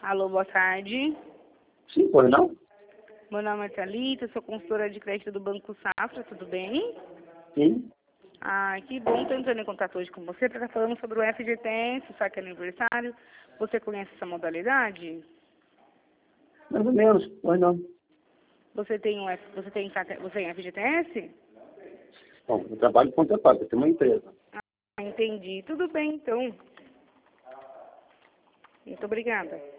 Alô, boa tarde. Sim, pois não? Meu nome é Thalita, sou consultora de crédito do Banco Safra, tudo bem? Sim. Ah, que bom, estou entrando em contato hoje com você para estar falando sobre o FGTS, saque aniversário. Você conhece essa modalidade? Mais ou menos, pois não. Você tem FGTS? Bom, eu trabalho com conta paga, eu tenho uma empresa. Ah, entendi. Tudo bem, então. Muito obrigada.